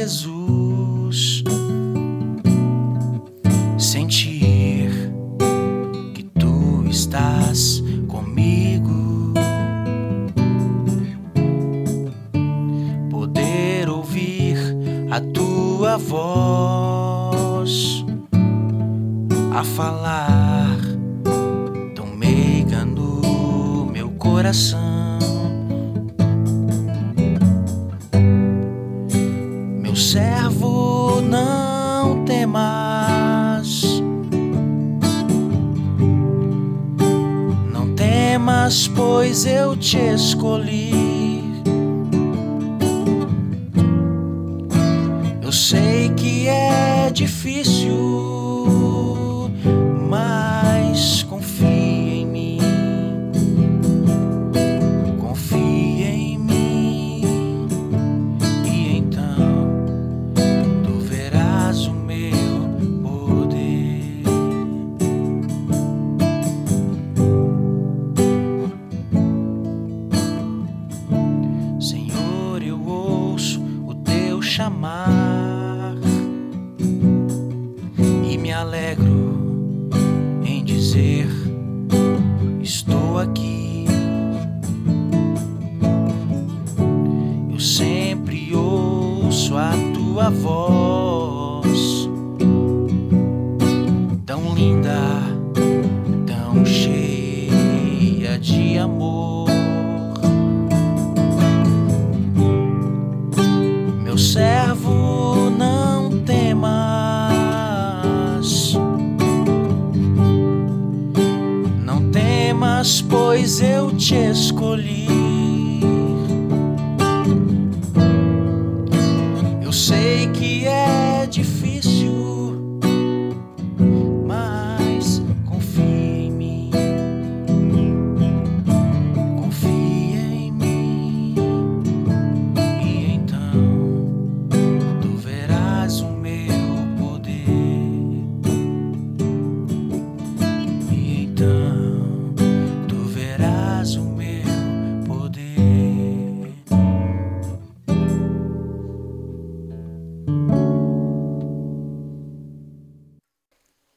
Jesus, sentir que tu estás comigo, poder ouvir a tua voz a falar tão meiga no meu coração. Meu servo, não temas, não temas, pois eu te escolhi. Eu sei que é difícil, mas confia em mim, confia em mim, e então tu verás o meu poder. Senhor, eu ouço o teu chamar e me alegro em dizer: estou aqui. Eu sempre ouço a tua voz, tão linda, tão cheia de amor. Meu servo, não temas, não temas, pois eu te escolhi.